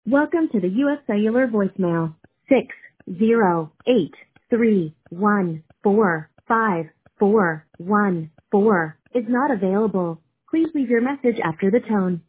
Welcome to the U.S. Cellular voicemail. 608-314-5414 is not available. Please leave your message after the tone.